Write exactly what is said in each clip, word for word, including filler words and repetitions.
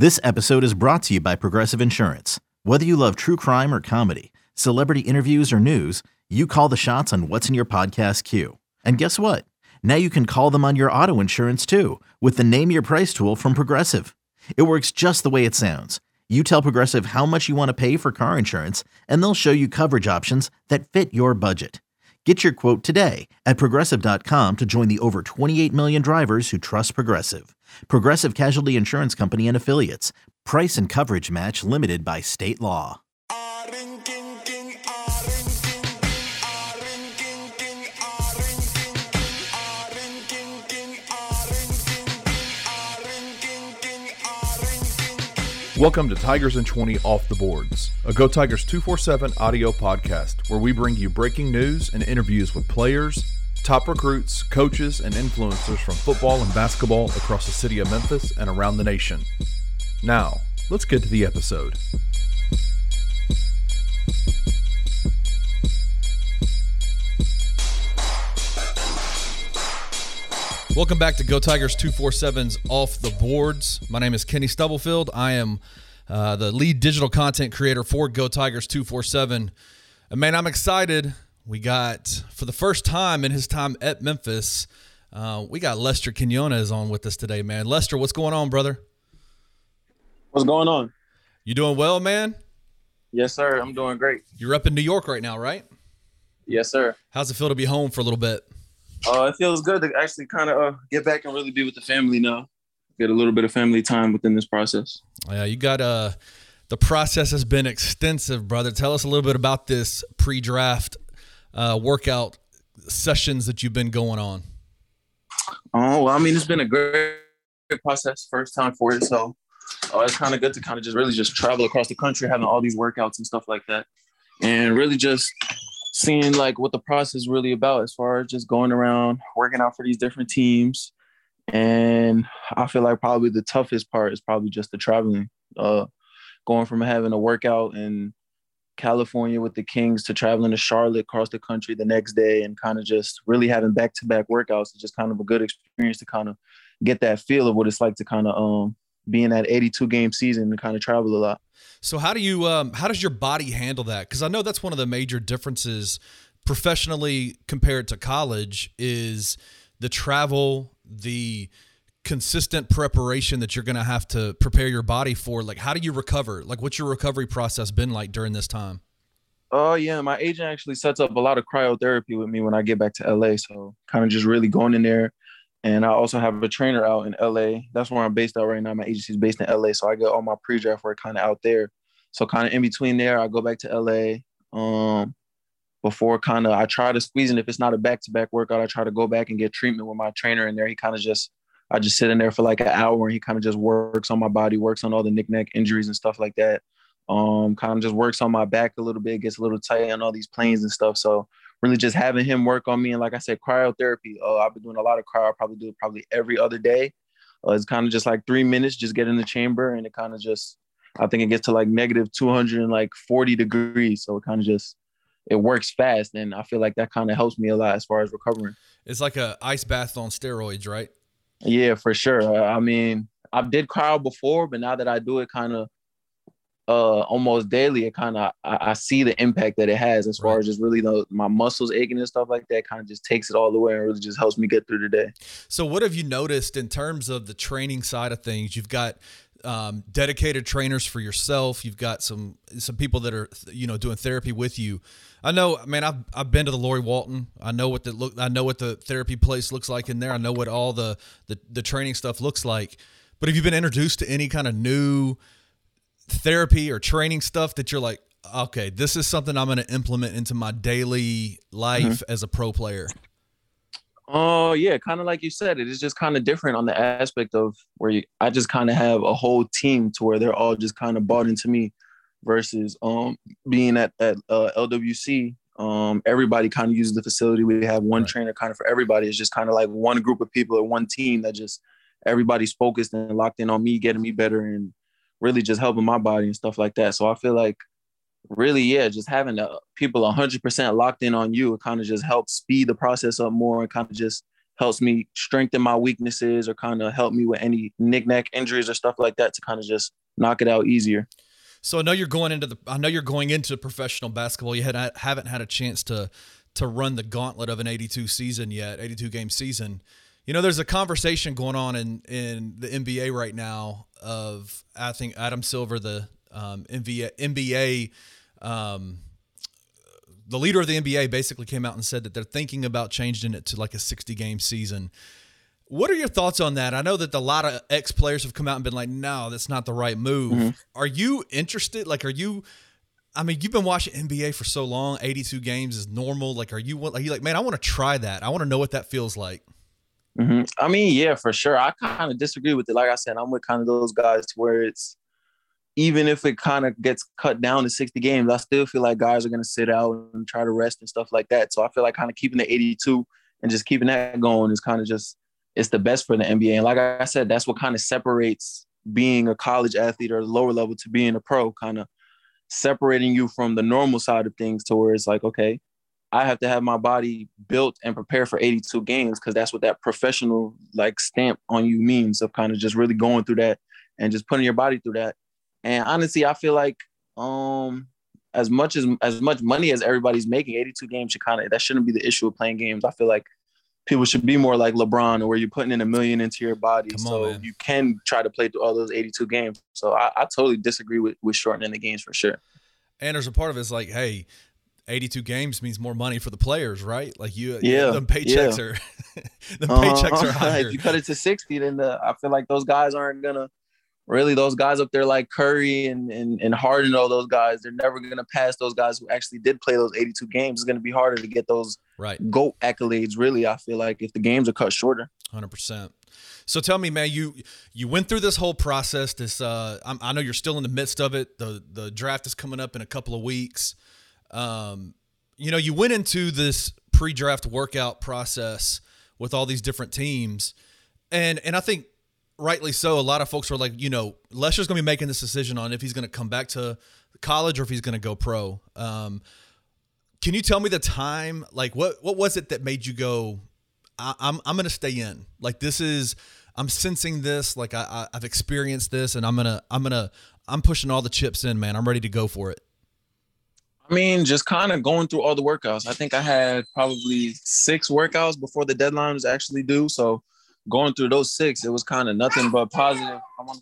This episode is brought to you by Progressive Insurance. Whether you love true crime or comedy, celebrity interviews or news, you call the shots on what's in your podcast queue. And guess what? Now you can call them on your auto insurance too with the Name Your Price tool from Progressive. It works just the way it sounds. You tell Progressive how much you want to pay for car insurance, and they'll show you coverage options that fit your budget. Get your quote today at progressive dot com to join the over twenty-eight million drivers who trust Progressive. Progressive Casualty Insurance Company and Affiliates. Price and coverage match limited by state law. Welcome to Tigers in twenty Off the Boards, a Go Tigers two forty-seven audio podcast where we bring you breaking news and interviews with players, top recruits, coaches, and influencers from football and basketball across the city of Memphis and around the nation. Now, let's get to the episode. Welcome back to Go Tigers two forty-seven's Off the Boards. My name is Kenny Stubblefield. I am uh, the lead digital content creator for Go Tigers two forty-seven. And man, I'm excited. We got, for the first time in his time at Memphis, uh, we got Lester Quinones on with us today, man. Lester, what's going on, brother? What's going on? You doing well, man? Yes, sir. I'm doing great. You're up in New York right now, right? Yes, sir. How's it feel to be home for a little bit? Uh, it feels good to actually kind of uh, get back and really be with the family now. Get a little bit of family time within this process. Yeah, you got uh, the process has been extensive, brother. Tell us a little bit about this pre-draft uh, workout sessions that you've been going on. Oh, well, I mean, it's been a great process, first time for it. So uh, it's kind of good to kind of just really just travel across the country, having all these workouts and stuff like that. And really just seeing like what the process is really about as far as just going around, working out for these different teams. And I feel like probably the toughest part is probably just the traveling, uh, going from having a workout in California with the Kings to traveling to Charlotte across the country the next day and kind of just really having back-to-back workouts. It's just kind of a good experience to kind of get that feel of what it's like to kind of um, be in that eighty-two game season and kind of travel a lot. So how do you, um, how does your body handle that? Because I know that's one of the major differences professionally compared to college is the travel, the consistent preparation that you're going to have to prepare your body for. Like, how do you recover? Like, what's your recovery process been like during this time? Oh, uh, yeah. My agent actually sets up a lot of cryotherapy with me when I get back to L A. So kind of just really going in there. And I also have a trainer out in L A. That's where I'm based out right now. My agency is based in L A. So I get all my pre-draft work kind of out there. So kind of in between there, I go back to L A. Um, before kind of I try to squeeze in. If it's not a back-to-back workout, I try to go back and get treatment with my trainer in there. He kind of just, I just sit in there for like an hour and he kind of just works on my body, works on all the knick-knack injuries and stuff like that. Um, kind of just works on my back a little bit, gets a little tight on all these planes and stuff. So really just having him work on me. And like I said, cryotherapy, uh, I've been doing a lot of cryo. I probably do it probably every other day. Uh, it's kind of just like three minutes, just get in the chamber. And it kind of just, I think it gets to like negative two hundred forty degrees. So it kind of just, it works fast. And I feel like that kind of helps me a lot as far as recovering. It's like a ice bath on steroids, right? Yeah, for sure. I mean, I did cryo before, but now that I do it kind of uh, almost daily, it kind of, I, I see the impact that it has as far Right. as just really the, my muscles aching and stuff like that, kind of just takes it all the way and really just helps me get through the day. So what have you noticed in terms of the training side of things? You've got um, dedicated trainers for yourself. You've got some some people that are, you know, doing therapy with you. I know, man, I've I've been to the Lori Walton. I know what the look. I know what the therapy place looks like in there. I know what all the the, the training stuff looks like. But have you been introduced to any kind of new therapy or training stuff that you're like, okay, this is something I'm going to implement into my daily life Mm-hmm. as a pro player? Oh, yeah, kind of like you said, it is just kind of different on the aspect of where you, I just kind of have a whole team to where they're all just kind of bought into me versus um being at, at uh, L W C. Um, everybody kind of uses the facility. We have one Right. trainer kind of for everybody. It's just kind of like one group of people or one team that just everybody's focused and locked in on me, getting me better and really just helping my body and stuff like that. So I feel like really, yeah, just having uh, people one hundred percent locked in on you, it kind of just helps speed the process up more and kind of just helps me strengthen my weaknesses or kind of help me with any knick-knack injuries or stuff like that to kind of just knock it out easier. So I know you're going into the I know you're going into professional basketball. You had haven't had a chance to to run the gauntlet of an eighty-two season yet, eighty-two game season. You know, there's a conversation going on in, in the N B A right now of, I think, Adam Silver, the um, N B A, N B A um, the leader of the N B A basically came out and said that they're thinking about changing it to like a sixty game season. What are your thoughts on that? I know that a lot of ex-players have come out and been like, no, that's not the right move. Mm-hmm. Are you interested? Like, are you – I mean, you've been watching N B A for so long. eighty-two games is normal. Like, are you, are you like, man, I want to try that. I want to know what that feels like. Mm-hmm. I mean, yeah, for sure. I kind of disagree with it. Like I said, I'm with kind of those guys to where it's – even if it kind of gets cut down to sixty games, I still feel like guys are going to sit out and try to rest and stuff like that. So I feel like kind of keeping the eighty-two and just keeping that going is kind of just – it's the best for the N B A. And like I said, that's what kind of separates being a college athlete or lower level to being a pro, kind of separating you from the normal side of things to where it's like, okay, I have to have my body built and prepared for eighty-two games because that's what that professional like stamp on you means of kind of just really going through that and just putting your body through that. And honestly, I feel like um, as much as as much money as everybody's making, eighty-two games should kind of, that shouldn't be the issue of playing games. I feel like people should be more like LeBron, where you're putting in a million into your body. Come so on, you can try to play through all those eighty-two games. So I, I totally disagree with, with shortening the games for sure. And there's a part of it's like, hey, eighty-two games means more money for the players, right? Like you, yeah, the paychecks yeah. are, the paychecks uh, are higher. If you cut it to sixty, then the, I feel like those guys aren't gonna really, those guys up there like Curry and, and, and Harden, all those guys, they're never going to pass those guys who actually did play those eighty-two games. It's going to be harder to get those right. GOAT accolades, really, I feel like, if the games are cut shorter. one hundred percent. So tell me, man, you you went through this whole process. This uh, I'm, I know you're still in the midst of it. The the draft is coming up in a couple of weeks. Um, you know, you went into this pre-draft workout process with all these different teams. And and I think rightly so, a lot of folks were like, you know, Lesher's going to be making this decision on if he's going to come back to college or if he's going to go pro. Um, can you tell me the time? Like, what what was it that made you go, I, I'm I'm going to stay in? Like, this is, I'm sensing this. Like, I, I I've experienced this, and I'm gonna I'm gonna I'm pushing all the chips in, man. I'm ready to go for it. I mean, just kind of going through all the workouts. I think I had probably six workouts before the deadline was actually due. So going through those six, it was kind of nothing but positive.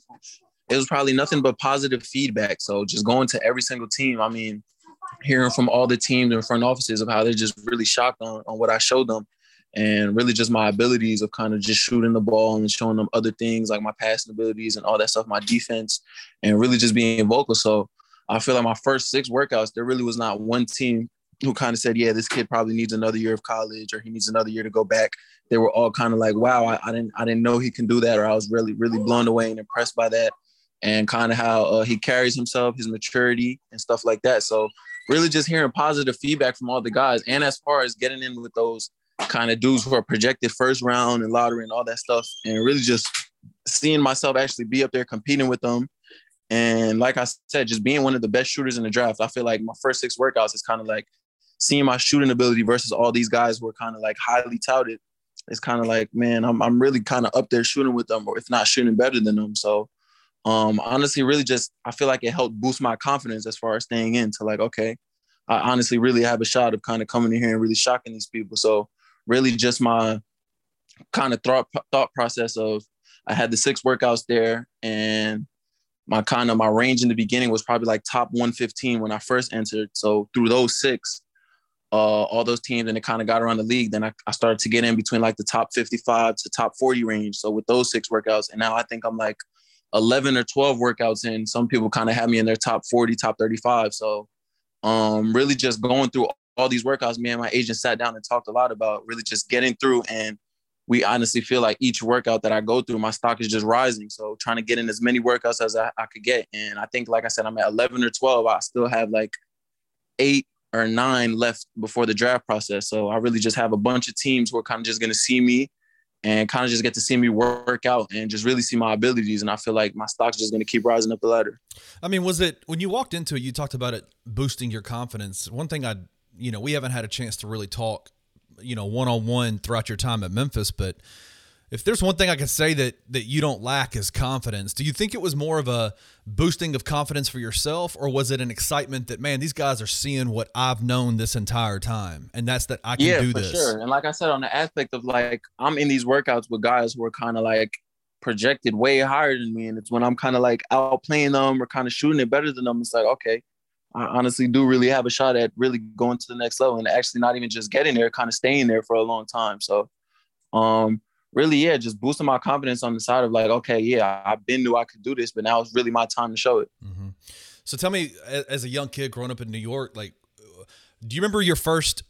It was probably nothing but positive feedback. So just going to every single team, I mean, hearing from all the teams and front offices of how they're just really shocked on, on what I showed them and really just my abilities of kind of just shooting the ball and showing them other things like my passing abilities and all that stuff, my defense, and really just being vocal. So I feel like my first six workouts, there really was not one team who kind of said, yeah, this kid probably needs another year of college or he needs another year to go back. They were all kind of like, wow, I, I didn't I didn't know he can do that. Or I was really, really blown away and impressed by that and kind of how uh, he carries himself, his maturity and stuff like that. So really just hearing positive feedback from all the guys. And as far as getting in with those kind of dudes who are projected first round and lottery and all that stuff, and really just seeing myself actually be up there competing with them. And like I said, just being one of the best shooters in the draft, I feel like my first six workouts is kind of like seeing my shooting ability versus all these guys who are kind of like highly touted. It's kind of like, man, I'm I'm really kind of up there shooting with them, or if not shooting better than them. So um, honestly, really just, I feel like it helped boost my confidence as far as staying in to like, okay, I honestly really have a shot of kind of coming in here and really shocking these people. So really just my kind of thought, thought process of I had the six workouts there and my kind of my range in the beginning was probably like top one fifteen when I first entered. So through those six, uh, all those teams, and it kind of got around the league, then I, I started to get in between like the top fifty-five to top forty range. So with those six workouts, and now I think I'm like eleven or twelve workouts in. Some people kind of have me in their top forty, top thirty-five. So um, really just going through all these workouts, me and my agent sat down and talked a lot about really just getting through. And we honestly feel like each workout that I go through, my stock is just rising. So trying to get in as many workouts as I, I could get. And I think, like I said, I'm at eleven or twelve. I still have like eight or nine left before the draft process. So I really just have a bunch of teams who are kind of just going to see me and kind of just get to see me work out and just really see my abilities. And I feel like my stock's just going to keep rising up the ladder. I mean, was it, when you walked into it, you talked about it boosting your confidence. One thing I, you know, we haven't had a chance to really talk you know, one-on-one throughout your time at Memphis. But if there's one thing I could say that that you don't lack is confidence. Do you think it was more of a boosting of confidence for yourself, or was it an excitement that, man, these guys are seeing what I've known this entire time, and that's that I can yeah, do for this? Sure. And like I said, on the aspect of like, I'm in these workouts with guys who are kind of like projected way higher than me, and it's when I'm kind of like outplaying them or kind of shooting it better than them, it's like, okay, I honestly do really have a shot at really going to the next level and actually not even just getting there, kind of staying there for a long time. So, um. really, yeah, just boosting my confidence on the side of like, okay, yeah, I've been knew I could do this, but now it's really my time to show it. Mm-hmm. So tell me, as a young kid growing up in New York, like, do you remember your first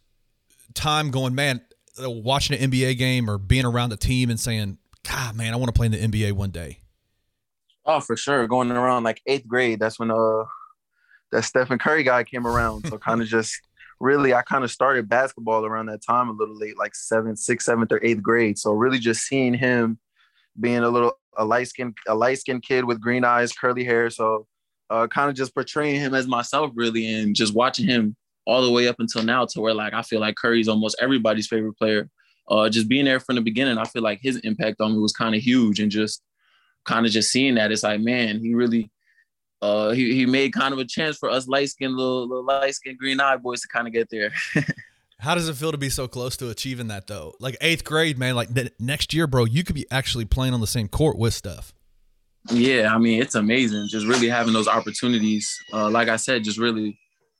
time going, man, watching an N B A game or being around a team and saying, God, man, I want to play in the N B A one day? Oh, for sure. Going around like eighth grade, that's when uh that Stephen Curry guy came around. So kind of just really, I kind of started basketball around that time a little late, like seventh, sixth, seventh, or eighth grade. So really just seeing him being a little, a light-skinned, a light-skinned kid with green eyes, curly hair. So uh, kind of just portraying him as myself really, and just watching him all the way up until now to where like, I feel like Curry's almost everybody's favorite player. Uh, just being there from the beginning, I feel like his impact on me was kind of huge, and just kind of just seeing that, it's like, man, he really, Uh, he, he made kind of a chance for us light-skinned, little, little light-skinned green-eyed boys to kind of get there. How does it feel to be so close to achieving that, though? Like eighth grade, man, like the, next year, bro, you could be actually playing on the same court with Steph. Yeah, I mean, it's amazing. Just really having those opportunities. Uh, like I said, just really,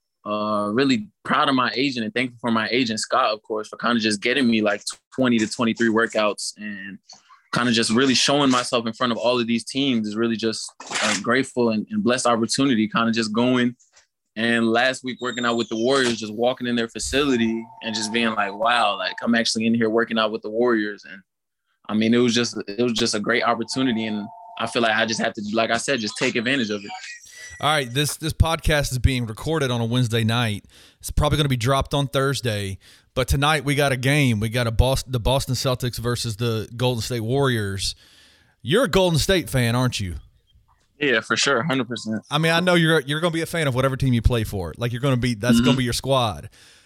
uh, really proud of my agent and thankful for my agent, Scott, of course, for kind of just getting me like twenty to twenty-three workouts, and kind of just really showing myself in front of all of these teams is really just a grateful and, and blessed opportunity, kind of just going. And last week working out with the Warriors, just walking in their facility and just being like, wow, like I'm actually in here working out with the Warriors. And I mean, it was just, it was just a great opportunity. And I feel like I just have to, like I said, just take advantage of it. All right, this this podcast is being recorded on a Wednesday night. It's probably going to be dropped on Thursday. But tonight we got a game. We got a Boston, the Boston Celtics versus the Golden State Warriors. You're a Golden State fan, aren't you? Yeah, for sure, one hundred percent. I mean, I know you're you're going to be a fan of whatever team you play for. Like you're going to be that's mm-hmm. going to be your squad.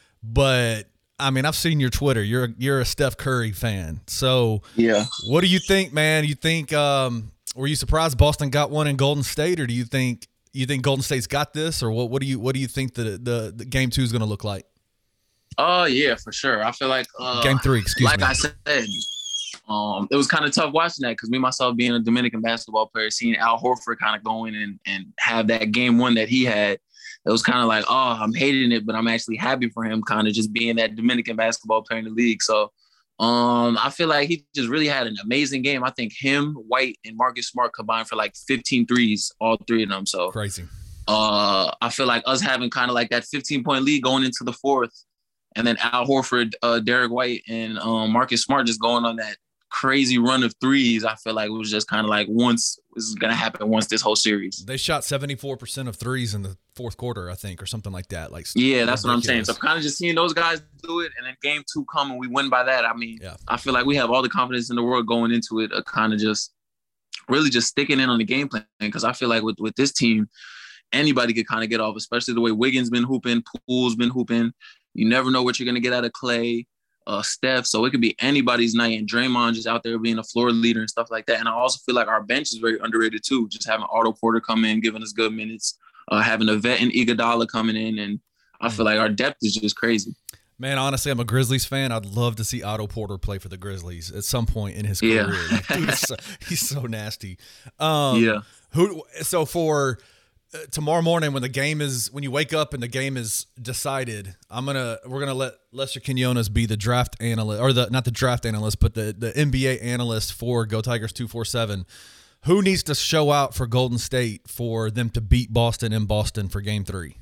But I mean, I've seen your Twitter. You're you're a Steph Curry fan. So yeah, what do you think, man? You think um, were you surprised Boston got one in Golden State, or do you think you think Golden State's got this, or what? What do you what do you think the the, the game two is going to look like? Oh uh, yeah, for sure. I feel like uh, game three. Excuse like me. Like I said, um, it was kind of tough watching that because me myself being a Dominican basketball player, seeing Al Horford kind of go in and and have that game one that he had. It was kind of like, oh, I'm hating it, but I'm actually happy for him, kind of just being that Dominican basketball player in the league. So um, I feel like he just really had an amazing game. I think him, White, and Marcus Smart combined for like fifteen threes, all three of them. So crazy. Uh, I feel like us having kind of like that fifteen-point lead going into the fourth, and then Al Horford, uh, Derek White, and um, Marcus Smart just going on that crazy run of threes. I feel like it was just kind of like once this is going to happen once this whole series. They shot seventy-four percent of threes in the fourth quarter, I think, or something like that. Like, yeah, that's ridiculous. What I'm saying. So kind of just seeing those guys do it, and then game two come and we win by that. I mean, yeah. I feel like we have all the confidence in the world going into it, uh, kind of just really just sticking in on the game plan. Because I feel like with, with this team, anybody could kind of get off, especially the way Wiggins been hooping, Poole's been hooping. You never know what you're going to get out of Clay, uh, Steph. So it could be anybody's night. And Draymond just out there being a floor leader and stuff like that. And I also feel like our bench is very underrated too. Just having Otto Porter come in, giving us good minutes, uh, having a vet and Iguodala coming in. And I feel like our depth is just crazy. Man, honestly, I'm a Grizzlies fan. I'd love to see Otto Porter play for the Grizzlies at some point in his yeah. career. Like, dude, he's, so, he's so nasty. Um, yeah. Who? So for uh, tomorrow morning, when the game is, when you wake up and the game is decided, I'm gonna we're gonna let Lester Quinones be the draft analyst, or the not the draft analyst, but the the N B A analyst for Go Tigers two forty-seven. Who needs to show out for Golden State for them to beat Boston in Boston for Game Three?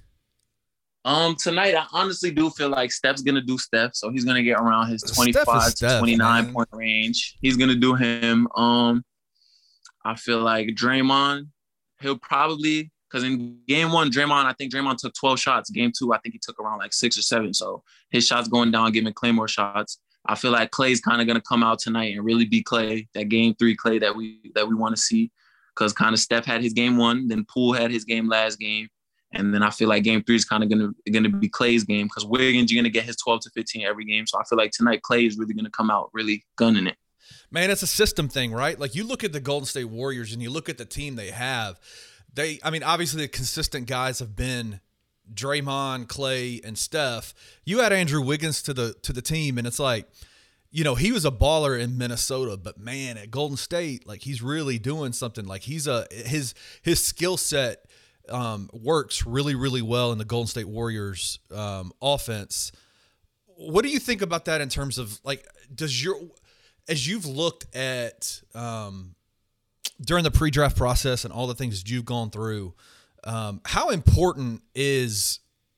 Um, tonight, I honestly do feel like Steph's going to do Steph. So he's going to get around his twenty-five to twenty-nine point range. He's going to do him. Um, I feel like Draymond, he'll probably, because in game one, Draymond, I think Draymond took twelve shots. Game two, I think he took around like six or seven. So his shots going down, giving Clay more shots. I feel like Clay's kind of going to come out tonight and really be Clay, that game three Clay that we that we want to see. Because kind of Steph had his game one, then Poole had his game last game. And then I feel like game three is kind of gonna gonna be Clay's game because Wiggins, you're gonna get his twelve to fifteen every game. So I feel like tonight Clay is really gonna come out really gunning it. Man, it's a system thing, right? Like you look at the Golden State Warriors and you look at the team they have. They, I mean, obviously the consistent guys have been Draymond, Clay, and Steph. You add Andrew Wiggins to the to the team, and it's like, you know, he was a baller in Minnesota, but man, at Golden State, like he's really doing something. Like he's a his his skill set um, works really, really well in the Golden State Warriors um, offense. What do you think about that in terms of like, does your, as you've looked at um, during the pre-draft process and all the things that you've gone through, um, how important is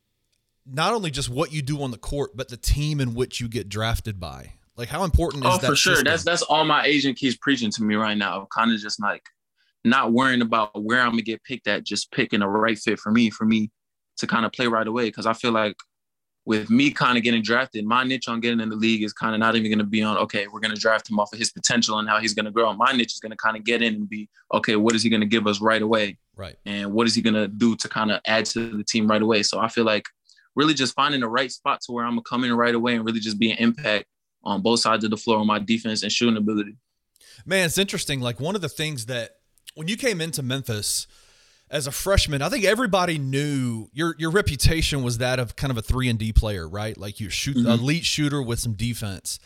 not only just what you do on the court, but the team in which you get drafted by? Like how important is oh, that? Oh, for sure. system? That's that's all my agent keeps preaching to me right now. Kind of just like not worrying about where I'm gonna get picked at, just picking a right fit for me, for me to kind of play right away. Because I feel like with me kind of getting drafted, my niche on getting in the league is kind of not even gonna be on, okay, we're gonna draft him off of his potential and how he's gonna grow. My niche is gonna kind of get in and be, okay, what is he gonna give us right away? Right. And what is he gonna do to kind of add to the team right away? So I feel like really just finding the right spot to where I'm gonna come in right away and really just be an impact on both sides of the floor on my defense and shooting ability. Man, it's interesting. Like one of the things that when you came into Memphis as a freshman, I think everybody knew your your reputation was that of kind of a three and D player, right? Like you shoot mm-hmm. elite shooter with some defense.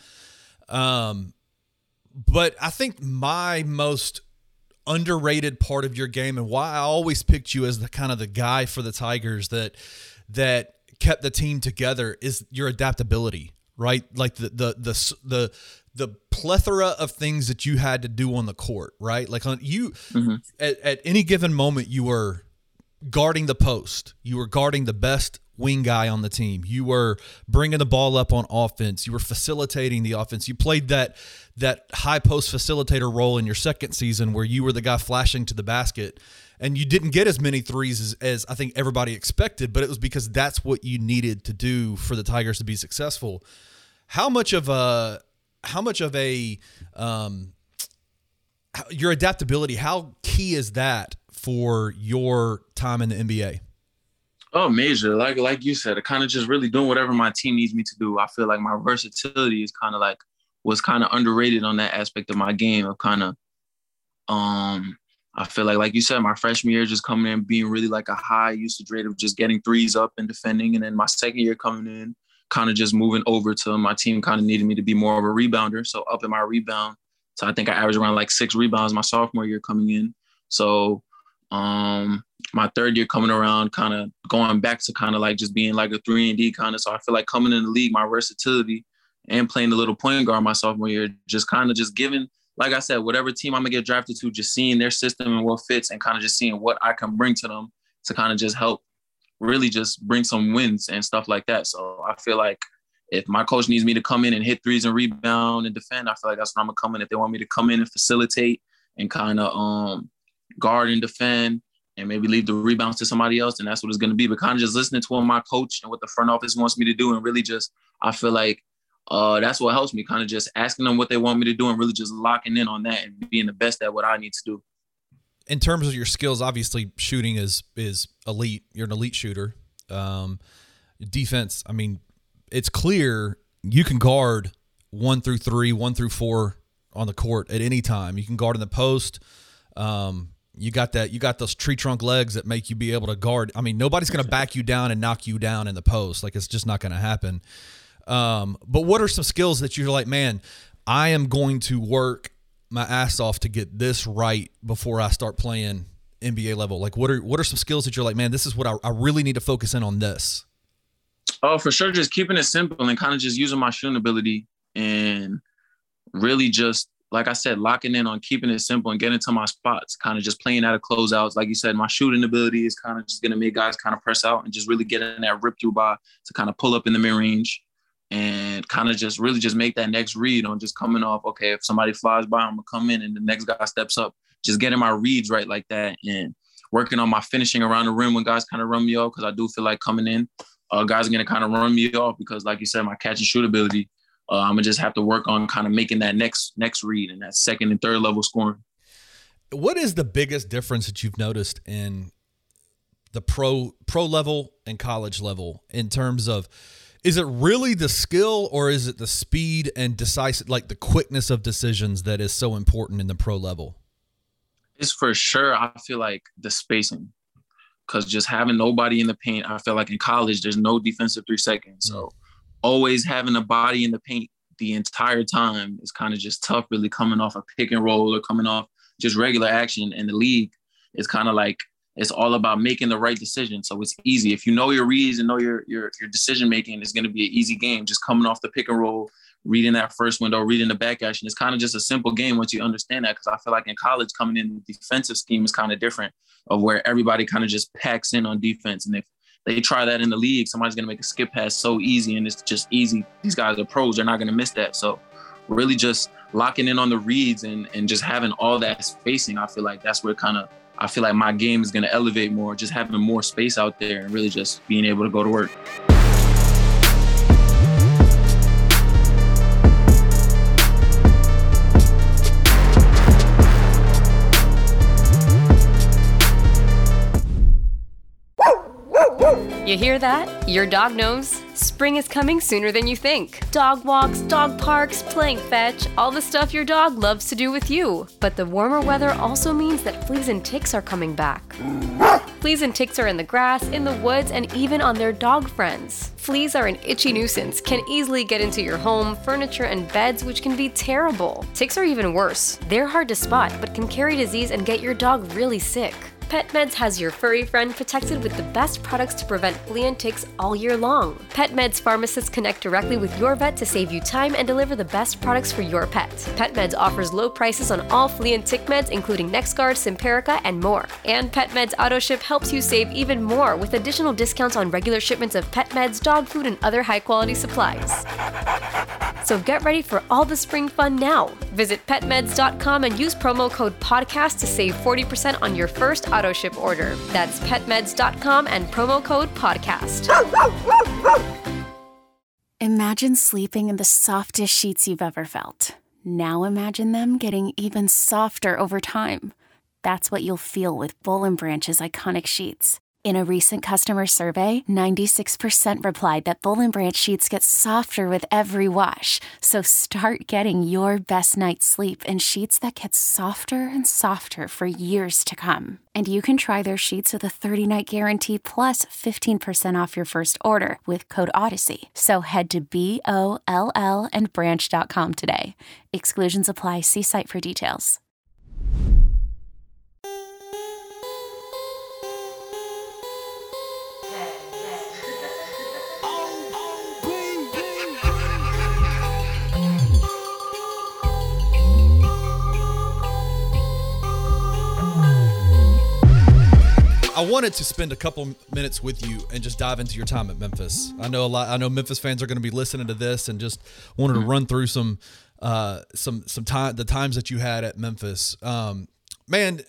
Um, but I think my most underrated part of your game and why I always picked you as the kind of the guy for the Tigers that that kept the team together is your adaptability, right? Like the the the the the plethora of things that you had to do on the court, right? Like on you mm-hmm. at, at any given moment, you were guarding the post. You were guarding the best wing guy on the team. You were bringing the ball up on offense. You were facilitating the offense. You played that that high post facilitator role in your second season where you were the guy flashing to the basket. And you didn't get as many threes as, as I think everybody expected, but it was because that's what you needed to do for the Tigers to be successful. How much of a How much of a um, your adaptability? How key is that for your time in the N B A? Oh, major. Like like you said, kind of just really doing whatever my team needs me to do. I feel like my versatility is kind of like was kind of underrated on that aspect of my game. Of kind of, um, I feel like like you said, my freshman year just coming in being really like a high usage rate of just getting threes up and defending, and then my second year coming in, kind of just moving over to my team kind of needed me to be more of a rebounder. So up in my rebound. So I think I averaged around like six rebounds my sophomore year coming in. So um, my third year coming around, kind of going back to kind of like just being like a three and D kind of. So I feel like coming in the league, my versatility and playing the little point guard my sophomore year, just kind of just giving, like I said, whatever team I'm going to get drafted to, just seeing their system and what fits and kind of just seeing what I can bring to them to kind of just help really just bring some wins and stuff like that. So I feel like if my coach needs me to come in and hit threes and rebound and defend, I feel like that's when I'm going to come in. If they want me to come in and facilitate and kind of um, guard and defend and maybe leave the rebounds to somebody else, then that's what it's going to be. But kind of just listening to what my coach and what the front office wants me to do, and really just, I feel like uh, that's what helps me, kind of just asking them what they want me to do and really just locking in on that and being the best at what I need to do. In terms of your skills, obviously shooting is is elite. You're an elite shooter. Um, defense, I mean, it's clear you can guard one through three, one through four on the court at any time. You can guard in the post. Um, you got that. You got those tree trunk legs that make you be able to guard. I mean, nobody's going to back you down and knock you down in the post. Like, it's just not going to happen. Um, but what are some skills that you're like, man, I am going to work my ass off to get this right before I start playing N B A level? Like, what are what are some skills that you're like, man, this is what I, I really need to focus in on this? Oh, for sure, just keeping it simple and kind of just using my shooting ability and really just, like I said, locking in on keeping it simple and getting to my spots, kind of just playing out of closeouts. Like you said, my shooting ability is kind of just going to make guys kind of press out and just really get in that rip through by to kind of pull up in the mid-range and kind of just really just make that next read on just coming off, okay, if somebody flies by, I'm going to come in and the next guy steps up. Just getting my reads right like that and working on my finishing around the rim when guys kind of run me off, because I do feel like coming in, uh, guys are going to kind of run me off because, like you said, my catch and shoot ability, uh, I'm going to just have to work on kind of making that next next read and that second and third level scoring. What is the biggest difference that you've noticed in the pro pro level and college level in terms of, is it really the skill or is it the speed and decisive, like the quickness of decisions that is so important in the pro level? It's for sure. I feel like the spacing, because just having nobody in the paint, I feel like in college, there's no defensive three seconds. So always having a body in the paint the entire time is kind of just tough, really coming off a pick and roll or coming off just regular action in the league. It's kind of like, it's all about making the right decision. So it's easy. If you know your reads and know your your your decision-making, it's going to be an easy game. Just coming off the pick and roll, reading that first window, reading the back action. It's kind of just a simple game once you understand that, because I feel like in college, coming in, the defensive scheme is kind of different, of where everybody kind of just packs in on defense. And if they try that in the league, somebody's going to make a skip pass so easy, and it's just easy. These guys are pros. They're not going to miss that. So really just locking in on the reads and, and just having all that spacing, I feel like that's where kind of I feel like my game is going to elevate more, just having more space out there and really just being able to go to work. You hear that? Your dog knows. Spring is coming sooner than you think. Dog walks, dog parks, playing fetch, all the stuff your dog loves to do with you. But the warmer weather also means that fleas and ticks are coming back. Fleas and ticks are in the grass, in the woods, and even on their dog friends. Fleas are an itchy nuisance, can easily get into your home, furniture, and beds, which can be terrible. Ticks are even worse. They're hard to spot, but can carry disease and get your dog really sick. PetMeds has your furry friend protected with the best products to prevent flea and ticks all year long. PetMeds pharmacists connect directly with your vet to save you time and deliver the best products for your pet. PetMeds offers low prices on all flea and tick meds, including NexGard, Simparica, and more. And PetMeds AutoShip helps you save even more with additional discounts on regular shipments of pet meds, dog food, and other high-quality supplies. So get ready for all the spring fun now. Visit pet meds dot com and use promo code podcast to save forty percent on your first auto ship order. That's pet meds dot com and promo code podcast. Imagine sleeping in the softest sheets you've ever felt. Now imagine them getting even softer over time. That's what you'll feel with Boll and Branch's iconic sheets. In a recent customer survey, ninety-six percent replied that Boll and Branch sheets get softer with every wash. So start getting your best night's sleep in sheets that get softer and softer for years to come. And you can try their sheets with a thirty-night guarantee plus fifteen percent off your first order with code Odyssey. So head to B O L L and branch dot com today. Exclusions apply. See site for details. I wanted to spend a couple minutes with you and just dive into your time at Memphis. I know a lot. I know Memphis fans are going to be listening to this and just wanted to run through some, uh, some, some time, the times that you had at Memphis. Um, man,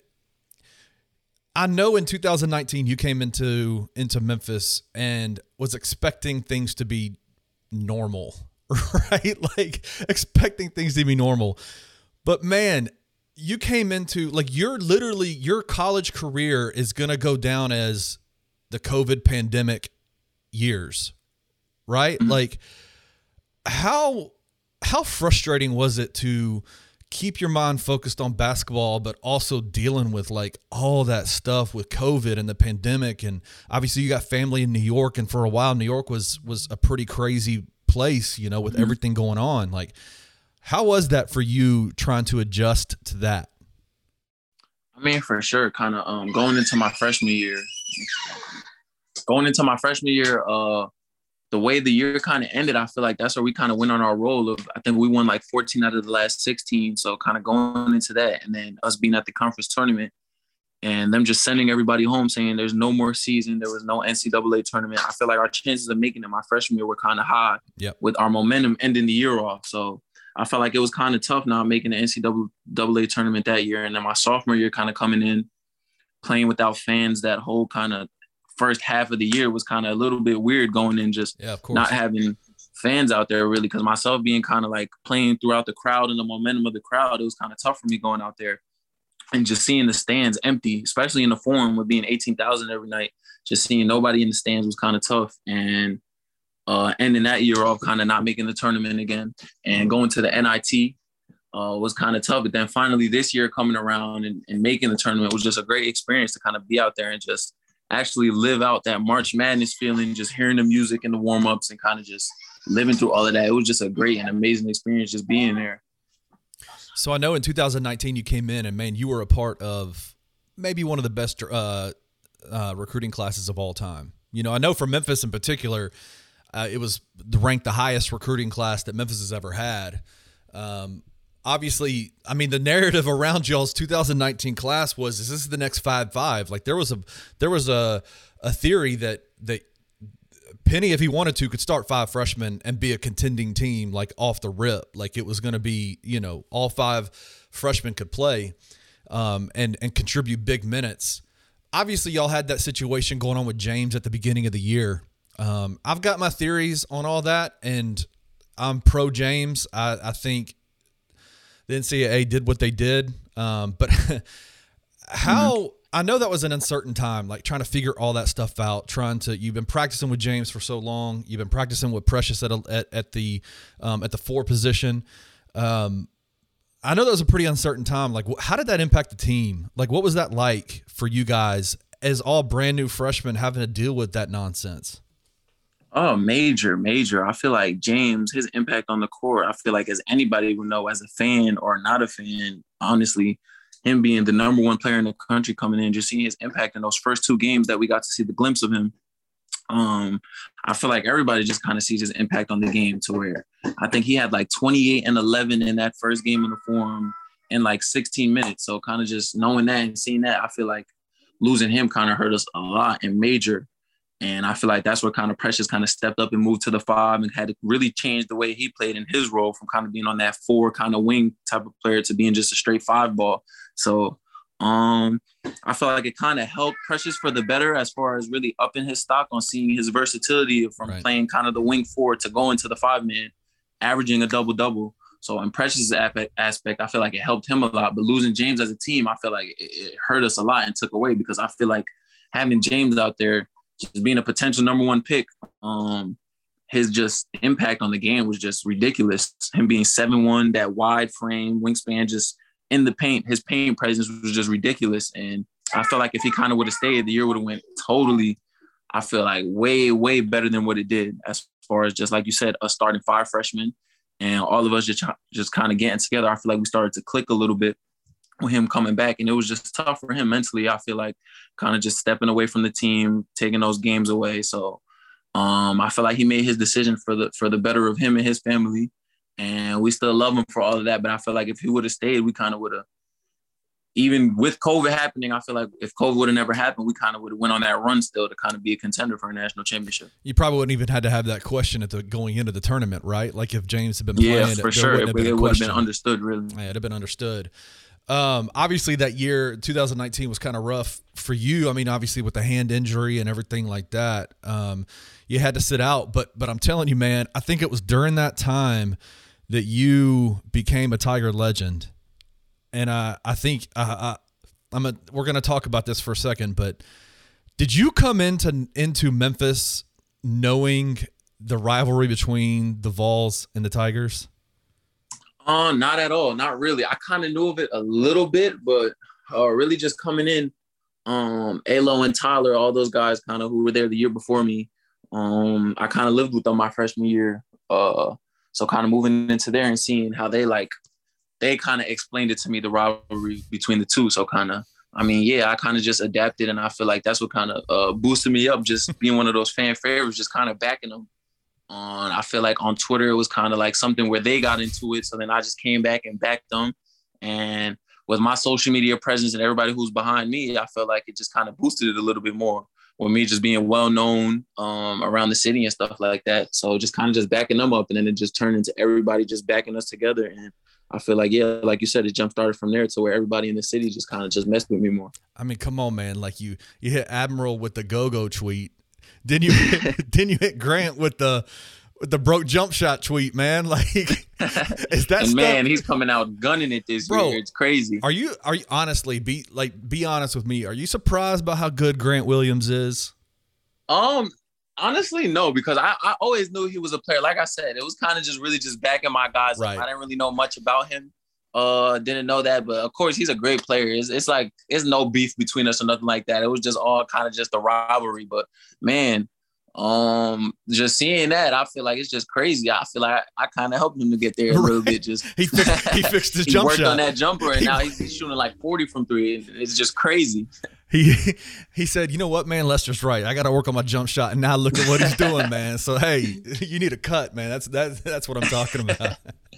I know in two thousand nineteen you came into into Memphis and was expecting things to be normal, right? Like expecting things to be normal, but man, you came into, like, you're literally, your college career is going to go down as the COVID pandemic years, right? Mm-hmm. Like how, how frustrating was it to keep your mind focused on basketball, but also dealing with like all that stuff with COVID and the pandemic? And obviously you got family in New York, and for a while, New York was, was a pretty crazy place, you know, with mm-hmm. everything going on. Like, how was that for you trying to adjust to that? I mean, for sure, kind of um, going into my freshman year, going into my freshman year, uh, the way the year kind of ended, I feel like that's where we kind of went on our roll of, I think we won like fourteen out of the last sixteen. So kind of going into that, and then us being at the conference tournament and them just sending everybody home saying there's no more season. There was no N C double A tournament. I feel like our chances of making it my freshman year were kind of high yep. with our momentum ending the year off. So I felt like it was kind of tough not making the N C double A tournament that year. And then my sophomore year kind of coming in, playing without fans, that whole kind of first half of the year was kind of a little bit weird going in, just yeah, of course. Not having fans out there really, because myself being kind of like playing throughout the crowd and the momentum of the crowd, it was kind of tough for me going out there and just seeing the stands empty, especially in the Forum with being eighteen thousand every night, just seeing nobody in the stands was kind of tough. And uh, ending that year off kind of not making the tournament again and going to the N I T uh, was kind of tough. But then finally this year coming around and, and making the tournament was just a great experience to kind of be out there and just actually live out that March Madness feeling, just hearing the music and the warm-ups and kind of just living through all of that. It was just a great and amazing experience just being there. So I know in two thousand nineteen you came in and, man, you were a part of maybe one of the best uh, uh, recruiting classes of all time. You know, I know for Memphis in particular, uh, it was ranked the highest recruiting class that Memphis has ever had. Um, obviously, I mean, the narrative around y'all's two thousand nineteen class was, is this the next five five? Like there was a there was a a theory that that Penny, if he wanted to, could start five freshmen and be a contending team like off the rip. Like it was going to be, you know, all five freshmen could play um, and and contribute big minutes. Obviously, y'all had that situation going on with James at the beginning of the year. Um, I've got my theories on all that, and I'm pro James. I, I think the N C double A did what they did. Um, but how mm-hmm. I know that was an uncertain time, like trying to figure all that stuff out, trying to, you've been practicing with James for so long. You've been practicing with Precious at, a, at, at the, um, at the four position. Um, I know that was a pretty uncertain time. Like, how did that impact the team? Like, what was that like for you guys as all brand new freshmen having to deal with that nonsense? Oh, major, major. I feel like James, his impact on the court, I feel like as anybody would know as a fan or not a fan, honestly, him being the number one player in the country coming in, just seeing his impact in those first two games that we got to see the glimpse of him. Um, I feel like everybody just kind of sees his impact on the game to where I think he had like twenty-eight and eleven in that first game in the Forum in like sixteen minutes. So kind of just knowing that and seeing that, I feel like losing him kind of hurt us a lot and major. And I feel like that's where kind of Precious kind of stepped up and moved to the five and had to really change the way he played in his role from kind of being on that four kind of wing type of player to being just a straight five ball. So um, I feel like it kind of helped Precious for the better as far as really upping his stock on seeing his versatility from right. playing kind of the wing four to going to the five man, averaging a double double. So in Precious' aspect, I feel like it helped him a lot. But losing James as a team, I feel like it, it hurt us a lot and took away because I feel like having James out there, just being a potential number one pick, um, his just impact on the game was just ridiculous. Him being seven one, that wide frame, wingspan, just in the paint, his paint presence was just ridiculous. And I feel like if he kind of would have stayed, the year would have went totally, I feel like way, way better than what it did as far as just like you said, us starting five freshmen and all of us just, just kind of getting together. I feel like we started to click a little bit with him coming back, and it was just tough for him mentally. I feel like kind of just stepping away from the team, taking those games away. So um, I feel like he made his decision for the for the better of him and his family, and we still love him for all of that. But I feel like if he would have stayed, we kind of would have, even with COVID happening, I feel like if COVID would have never happened, we kind of would have went on that run still to kind of be a contender for a national championship. You probably wouldn't even had to have that question at the going into the tournament, right? Like if James had been yeah, playing, for it, sure, it, it would have been understood, really. Yeah, it'd have been understood. Um, obviously that year, two thousand nineteen was kind of rough for you. I mean, obviously with the hand injury and everything like that, um, you had to sit out, but, but I'm telling you, man, I think it was during that time that you became a Tiger legend. And I, I think, uh, I, I'm a, we're going to talk about this for a second, but did you come into, into Memphis knowing the rivalry between the Vols and the Tigers? Uh, not at all. Not really. I kind of knew of it a little bit, but uh, really just coming in, um, Alo and Tyler, all those guys kind of who were there the year before me. Um, I kind of lived with them my freshman year. Uh, so kind of moving into there and seeing how they like, they kind of explained it to me, the rivalry between the two. So kind of, I mean, yeah, I kind of just adapted, and I feel like that's what kind of uh, boosted me up, just being one of those fan favorites, just kind of backing them. On, I feel like on Twitter, it was kind of like something where they got into it. So then I just came back and backed them. And with my social media presence and everybody who's behind me, I felt like it just kind of boosted it a little bit more with me just being well-known um, around the city and stuff like that. So just kind of just backing them up. And then it just turned into everybody just backing us together. And I feel like, yeah, like you said, it jump started from there to where everybody in the city just kind of just messed with me more. I mean, come on, man. Like you, you hit Admiral with the go-go tweet. Didn't you? Didn't you hit Grant with the with the broke jump shot tweet, man. Like, is that and stuff? Man, he's coming out gunning it this Bro, year. It's crazy. Are you are you honestly be like be honest with me? Are you surprised by how good Grant Williams is? Um, honestly, no, because I, I always knew he was a player. Like I said, it was kind of just really just backing my guys up. Right. I didn't really know much about him. Uh, didn't know that, but of course he's a great player. It's, it's like it's no beef between us or nothing like that. It was just all kind of just a rivalry. But man, um, just seeing that, I feel like it's just crazy. I feel like I, I kind of helped him to get there a right. little bit. Just he fixed, he fixed his he jump worked shot. on that jumper, and now he's, he's shooting like forty from three. It's just crazy. He he said, you know what, man, Lester's right. I got to work on my jump shot, and now look at what he's doing, man. So hey, you need a cut, man. That's that's that's what I'm talking about.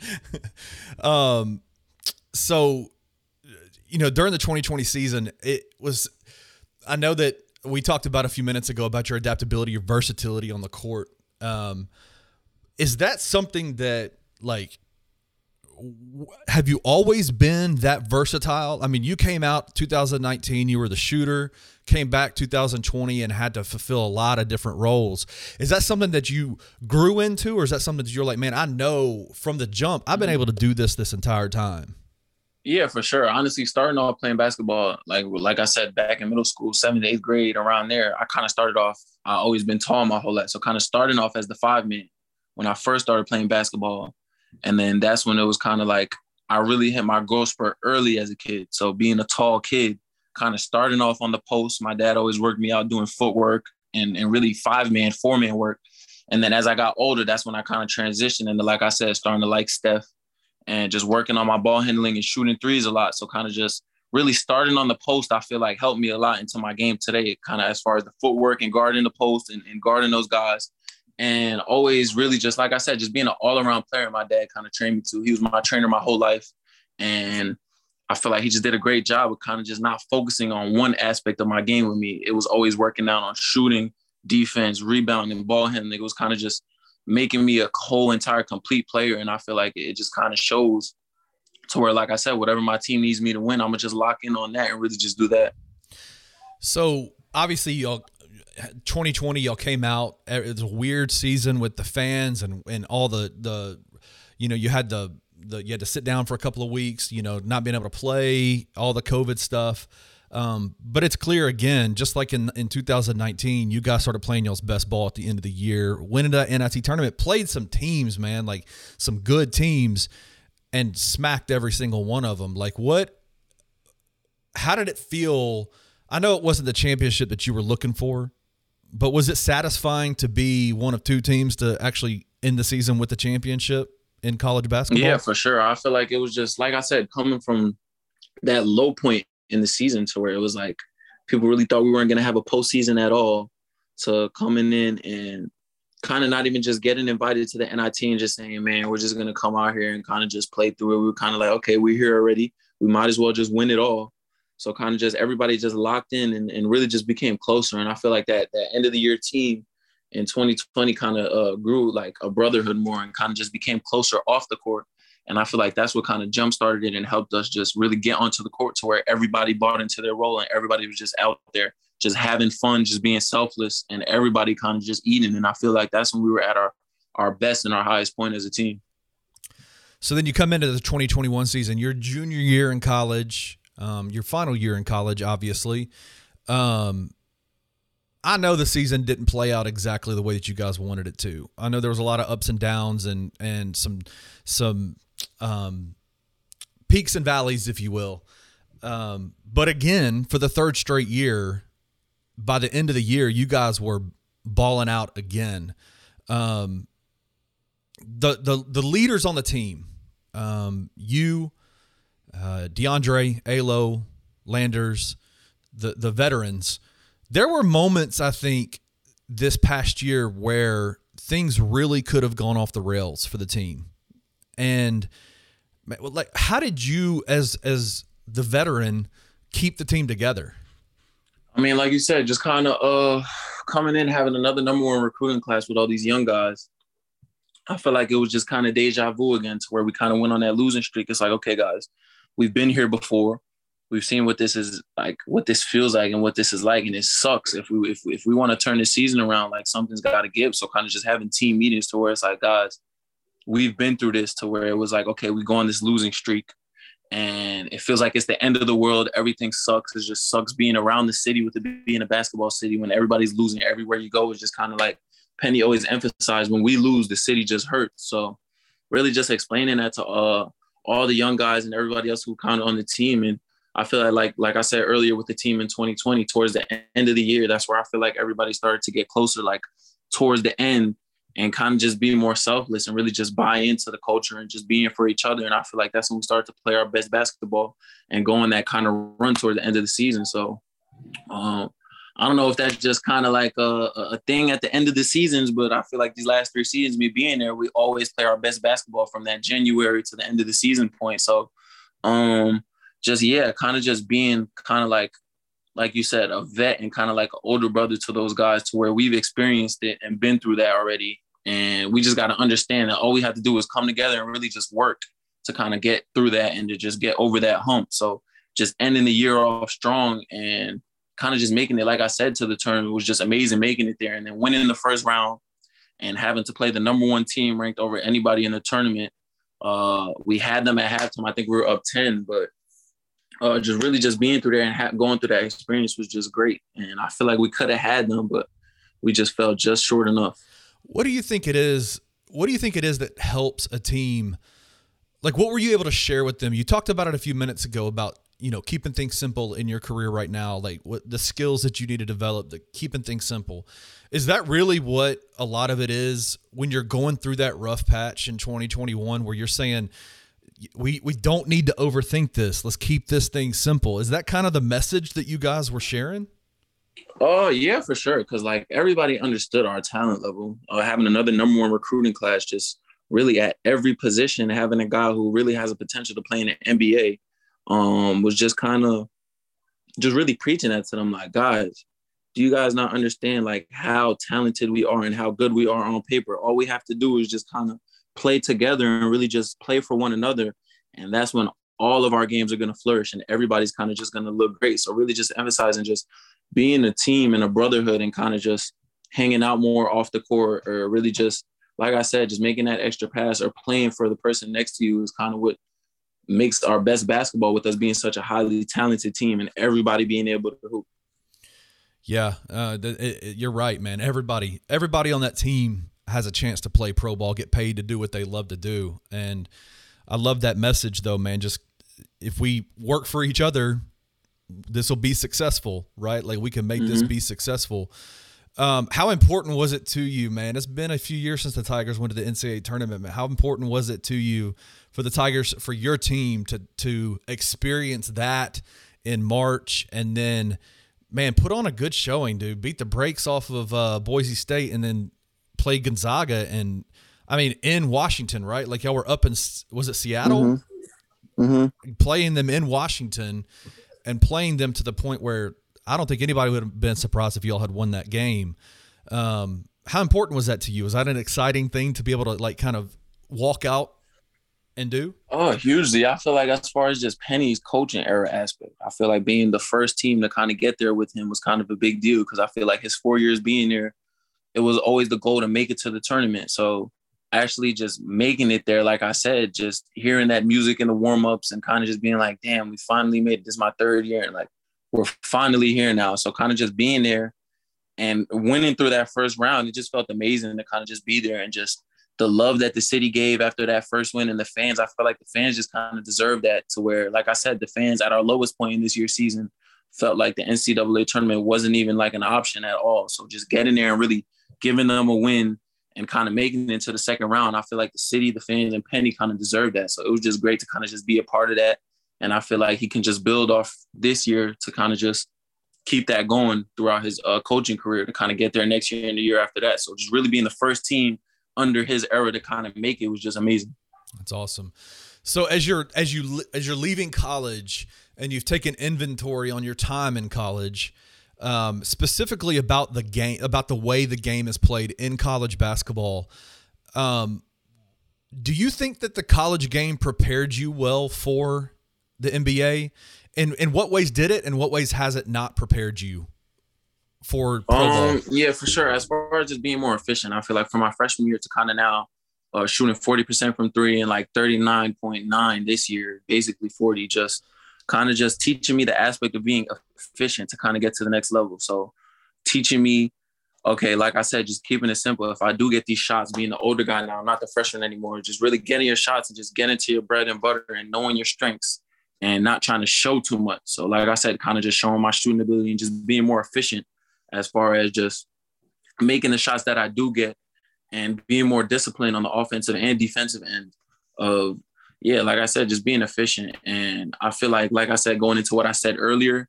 um. So, you know, during the twenty twenty season, it was, I know that we talked about a few minutes ago about your adaptability, your versatility on the court. Um, is that something that, like, w- have you always been that versatile? I mean, you came out two thousand nineteen, you were the shooter, came back two thousand twenty and had to fulfill a lot of different roles. Is that something that you grew into, or is that something that you're like, man, I know from the jump, I've been able to do this this entire time? Yeah, for sure. Honestly, starting off playing basketball, like like I said, back in middle school, seventh, eighth grade, around there, I kind of started off, I always been tall my whole life. So kind of starting off as the five man when I first started playing basketball. And then that's when it was kind of like, I really hit my growth spurt early as a kid. So being a tall kid, kind of starting off on the post, my dad always worked me out doing footwork and, and really five man, four man work. And then as I got older, that's when I kind of transitioned into, like I said, starting to like Steph, and just working on my ball handling and shooting threes a lot. So kind of just really starting on the post, I feel like helped me a lot into my game today, kind of as far as the footwork and guarding the post and, and guarding those guys. And always really just, like I said, just being an all-around player my dad kind of trained me to. He was my trainer my whole life. And I feel like he just did a great job of kind of just not focusing on one aspect of my game with me. It was always working out on shooting, defense, rebounding, ball handling. It was kind of just making me a whole entire complete player. And I feel like it just kind of shows to where, like I said, whatever my team needs me to win, I'm gonna just lock in on that and really just do that. So obviously y'all twenty twenty, y'all came out, it was a weird season with the fans and, and all the, the, you know, you had the, the, you had to sit down for a couple of weeks, you know, not being able to play, all the COVID stuff. Um, but it's clear again, just like in, in two thousand nineteen, you guys started playing y'all's best ball at the end of the year, winning that N I T tournament, played some teams, man, like some good teams, and smacked every single one of them. Like what, how did it feel? I know it wasn't the championship that you were looking for, but was it satisfying to be one of two teams to actually end the season with the championship in college basketball? Yeah, for sure. I feel like it was just, like I said, coming from that low point in the season to where it was like people really thought we weren't going to have a postseason at all, to coming in and kind of not even just getting invited to the N I T and just saying, man, we're just going to come out here and kind of just play through it. We were kind of like, okay, we're here already. We might as well just win it all. So kind of just everybody just locked in and, and really just became closer. And I feel like that that end of the year team in twenty twenty kind of uh, grew like a brotherhood more and kind of just became closer off the court. And I feel like that's what kind of jump-started it and helped us just really get onto the court to where everybody bought into their role and everybody was just out there just having fun, just being selfless, and everybody kind of just eating. And I feel like that's when we were at our, our best and our highest point as a team. So then you come into the twenty twenty-one season, your junior year in college, um, your final year in college, obviously. Um, I know the season didn't play out exactly the way that you guys wanted it to. I know there was a lot of ups and downs and and some some um, peaks and valleys, if you will. Um, but again, for the third straight year, by the end of the year, you guys were balling out again. Um, the the the leaders on the team, um, you, uh, DeAndre, Alo, Landers, the the veterans. There were moments, I think, this past year where things really could have gone off the rails for the team. And like, how did you, as as the veteran, keep the team together? I mean, like you said, just kind of uh, coming in, having another number one recruiting class with all these young guys. I feel like it was just kind of deja vu again, to where we kind of went on that losing streak. It's like, okay, guys, we've been here before. we've seen what this is like, what this feels like, and what this is like, and it sucks. If we if if we want to turn this season around, like something's got to give. So kind of just having team meetings to where it's like, guys, we've been through this, to where it was like, okay, we go on this losing streak, and it feels like it's the end of the world. Everything sucks. It just sucks being around the city with it being a basketball city when everybody's losing everywhere you go. It's just kind of like Penny always emphasized, when we lose, the city just hurts. So really just explaining that to uh, all the young guys and everybody else who kind of on the team. And I feel like, like, like I said earlier with the team in twenty twenty, towards the end of the year, that's where I feel like everybody started to get closer, like towards the end, and kind of just be more selfless and really just buy into the culture and just being for each other. And I feel like that's when we started to play our best basketball and go on that kind of run toward the end of the season. So um, I don't know if that's just kind of like a, a thing at the end of the seasons, but I feel like these last three seasons, me being there, we always play our best basketball from that January to the end of the season point. So um, just, yeah, kind of just being kind of like, like you said, a vet and kind of like an older brother to those guys, to where we've experienced it and been through that already. And we just got to understand that all we have to do is come together and really just work to kind of get through that and to just get over that hump. So just ending the year off strong and kind of just making it, like I said, to the tournament was just amazing, making it there, and then winning the first round and having to play the number one team ranked over anybody in the tournament. Uh, we had them at halftime. I think we were up ten, but uh, just really just being through there and ha- going through that experience was just great. And I feel like we could have had them, but we just fell just short enough. What do you think it is? What do you think it is that helps a team? Like, what were you able to share with them? You talked about it a few minutes ago about, you know, keeping things simple in your career right now, like what the skills that you need to develop, the keeping things simple. Is that really what a lot of it is when you're going through that rough patch in twenty twenty-one, where you're saying, we, we don't need to overthink this. Let's keep this thing simple. Is that kind of the message that you guys were sharing? Oh, yeah, for sure. Because, like, everybody understood our talent level. Uh, having another number one recruiting class, just really at every position, having a guy who really has a potential to play in the N B A um, was just kind of just really preaching that to them. Like, guys, do you guys not understand, like, how talented we are and how good we are on paper? All we have to do is just kind of play together and really just play for one another. And that's when all of our games are going to flourish and everybody's kind of just going to look great. So really just emphasizing just being a team and a brotherhood and kind of just hanging out more off the court, or really just, like I said, just making that extra pass or playing for the person next to you is kind of what makes our best basketball, with us being such a highly talented team and everybody being able to hoop. Yeah, uh, it, it, you're right, man. Everybody, everybody on that team has a chance to play pro ball, get paid to do what they love to do. And I love that message though, man. Just if we work for each other, this will be successful, right? Like we can make mm-hmm. this be successful. Um, how important was it to you, man? It's been a few years since the Tigers went to the N C double A tournament. How important was it to you, for the Tigers, for your team to to experience that in March, and then, man, put on a good showing, dude? Beat the brakes off of uh, Boise State, and then play Gonzaga, and I mean in Washington, right? Like y'all were up in, was it Seattle? Mm-hmm. Mm-hmm. Playing them in Washington, and playing them to the point where I don't think anybody would have been surprised if y'all had won that game. Um, how important was that to you? Was that an exciting thing to be able to, like, kind of walk out and do? Oh, hugely. I feel like as far as just Penny's coaching era aspect, I feel like being the first team to kind of get there with him was kind of a big deal, because I feel like his four years being there, it was always the goal to make it to the tournament. So actually just making it there, like I said, just hearing that music in the warm-ups and kind of just being like, damn, we finally made it. This is my third year. And like, we're finally here now. So kind of just being there and winning through that first round, it just felt amazing to kind of just be there, and just the love that the city gave after that first win, and the fans. I feel like the fans just kind of deserve that, to where, like I said, the fans at our lowest point in this year's season felt like the N C double A tournament wasn't even like an option at all. So just getting there and really giving them a win and kind of making it into the second round, I feel like the city, the fans, and Penny kind of deserved that. So it was just great to kind of just be a part of that. And I feel like he can just build off this year to kind of just keep that going throughout his uh, coaching career, to kind of get there next year and the year after that. So just really being the first team under his era to kind of make it was just amazing. That's awesome. So as you're as you as you're leaving college and you've taken inventory on your time in college, um, specifically about the game, about the way the game is played in college basketball, um, do you think that the college game prepared you well for the N B A? in in what ways did it, and what ways has it not prepared you for pro ball? Um, yeah, for sure. As far as just being more efficient, I feel like from my freshman year to kind of now, uh, shooting forty percent from three and like thirty-nine point nine this year, basically forty, just kind of just teaching me the aspect of being efficient to kind of get to the next level. So teaching me, okay, like I said, just keeping it simple. If I do get these shots, being the older guy now, I'm not the freshman anymore, just really getting your shots and just getting to your bread and butter and knowing your strengths and not trying to show too much. So like I said, kind of just showing my shooting ability and just being more efficient as far as just making the shots that I do get and being more disciplined on the offensive and defensive end of, yeah, like I said, just being efficient. And I feel like, like I said, going into what I said earlier,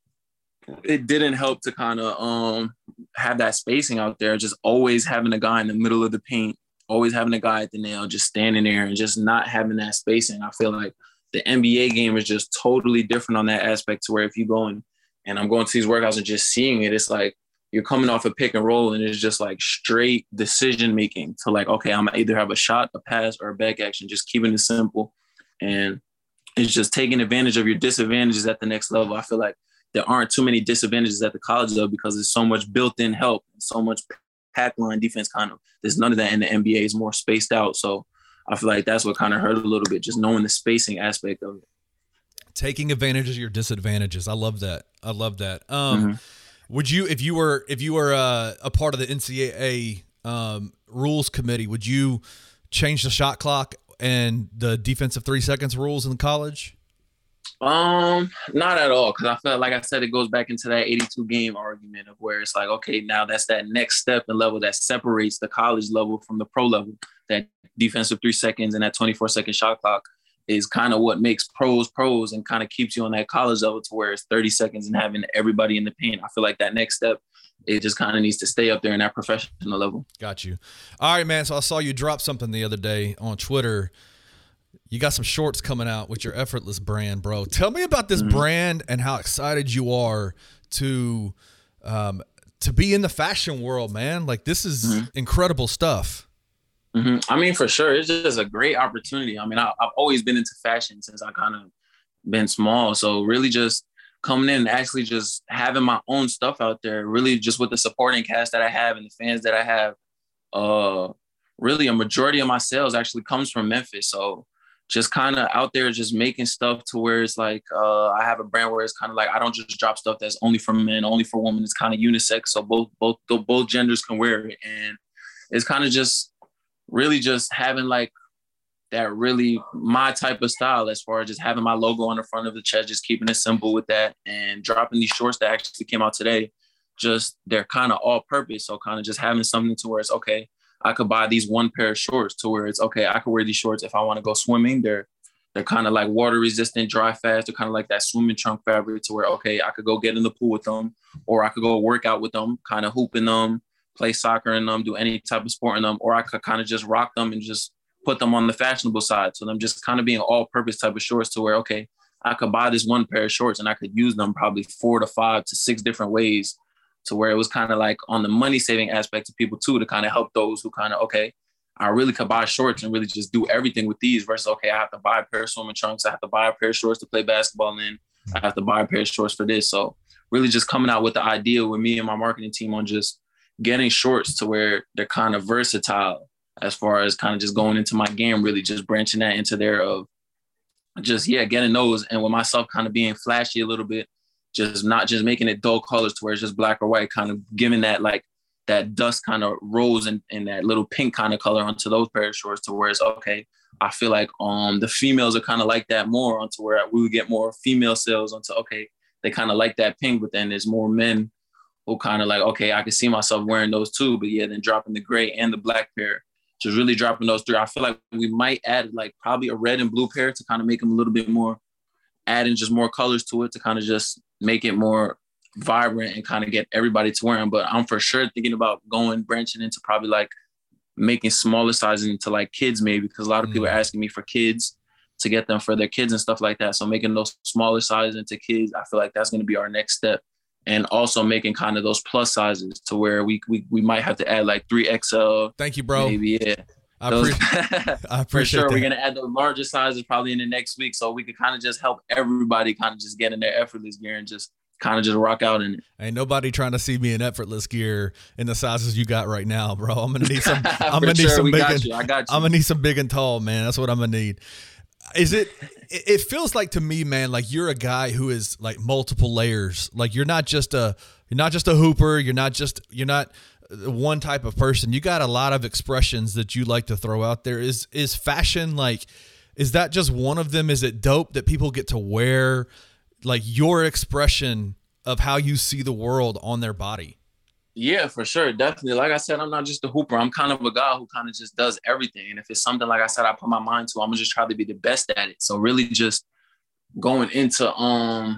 it didn't help to kind of um, have that spacing out there, just always having a guy in the middle of the paint, always having a guy at the nail, just standing there and just not having that spacing. I feel like the N B A game is just totally different on that aspect, to where if you go in, and I'm going to these workouts and just seeing it, it's like you're coming off a pick and roll and it's just like straight decision making to like, okay, I'm either have a shot, a pass, or a back action, just keeping it simple. And it's just taking advantage of your disadvantages at the next level. I feel like there aren't too many disadvantages at the college level because there's so much built-in help and so much pack line defense kind of. There's none of that in the N B A. It's more spaced out. So I feel like that's what kind of hurt a little bit, just knowing the spacing aspect of it. Taking advantage of your disadvantages. I love that. I love that. Um, mm-hmm. Would you, if you were, if you were uh, a part of the N C double A um, rules committee, would you change the shot clock and the defensive three seconds rules in college? Um, not at all. Cause I feel like I said, it goes back into that eighty-two game argument of where it's like, okay, now that's that next step and level that separates the college level from the pro level. That defensive three seconds and that twenty-four second shot clock is kind of what makes pros pros and kind of keeps you on that college level to where it's thirty seconds and having everybody in the paint. I feel like that next step, it just kind of needs to stay up there in that professional level. Got you. All right, man. So I saw you drop something the other day on Twitter. You got some shorts coming out with your Effortless brand, bro. Tell me about this mm-hmm. brand and how excited you are to um, to be in the fashion world, man. Like, this is mm-hmm. incredible stuff. Mm-hmm. I mean, for sure. It's just a great opportunity. I mean, I, I've always been into fashion since I kind of been small. So really just coming in and actually just having my own stuff out there, really just with the supporting cast that I have and the fans that I have, uh, really a majority of my sales actually comes from Memphis. So just kind of out there, just making stuff to where it's like, uh, I have a brand where it's kind of like, I don't just drop stuff that's only for men, only for women. It's kind of unisex. So both, both, both genders can wear it. And it's kind of just really just having like that really my type of style, as far as just having my logo on the front of the chest, just keeping it simple with that, and dropping these shorts that actually came out today. Just, they're kind of all purpose. So kind of just having something to where it's okay, I could buy these one pair of shorts to where it's okay, I could wear these shorts if I want to go swimming. They're they're kind of like water resistant, dry fast. They're kind of like that swimming trunk fabric to where, okay, I could go get in the pool with them, or I could go work out with them, kind of hoop in them, play soccer in them, do any type of sport in them, or I could kind of just rock them and just put them on the fashionable side. So them just kind of being all purpose type of shorts to where, okay, I could buy this one pair of shorts and I could use them probably four to five to six different ways, to where it was kind of like on the money saving aspect of people too, to kind of help those who kind of, okay, I really could buy shorts and really just do everything with these versus, okay, I have to buy a pair of swimming trunks. I have to buy a pair of shorts to play basketball in. I have to buy a pair of shorts for this. So really just coming out with the idea with me and my marketing team on just getting shorts to where they're kind of versatile, as far as kind of just going into my game, really just branching that into there of just, yeah, getting those. And with myself kind of being flashy a little bit, just not just making it dull colors to where it's just black or white, kind of giving that like that dust kind of rose and, and that little pink kind of color onto those pair of shorts, to where it's okay. I feel like um the females are kind of like that more, onto where we would get more female sales onto, okay, they kind of like that pink, but then there's more men who kind of like, okay, I can see myself wearing those too. But yeah, then dropping the gray and the black pair, just really dropping those three. I feel like we might add like probably a red and blue pair to kind of make them a little bit more, adding just more colors to it to kind of just make it more vibrant and kind of get everybody to wear them. But I'm for sure thinking about going, branching into probably like making smaller sizes into like kids maybe, because a lot of people are asking me for kids to get them for their kids and stuff like that. So making those smaller sizes into kids, I feel like that's going to be our next step. And also making kind of those plus sizes to where we we, we might have to add like three X L. Thank you, bro. Maybe, yeah. I, those, appreciate, I appreciate for sure. that. We're gonna add the larger sizes probably in the next week, so we could kind of just help everybody kind of just get in their effortless gear and just kind of just rock out in it. Ain't nobody trying to see me in effortless gear in the sizes you got right now, bro. I'm gonna need some. I'm gonna need sure, some we big. got And, you. I got you. I'm gonna need some big and tall, man. That's what I'm gonna need. Is it? It feels like to me, man, like you're a guy who is like multiple layers. Like you're not just a. You're not just a hooper. You're not just. You're not one type of person. You got a lot of expressions that you like to throw out there. Is is fashion like? Is that just one of them? Is it dope that people get to wear like your expression of how you see the world on their body? Yeah, for sure. Definitely. Like I said, I'm not just a hooper. I'm kind of a guy who kind of just does everything. And if it's something, like I said, I put my mind to, I'm gonna just try to be the best at it. So really just going into, um,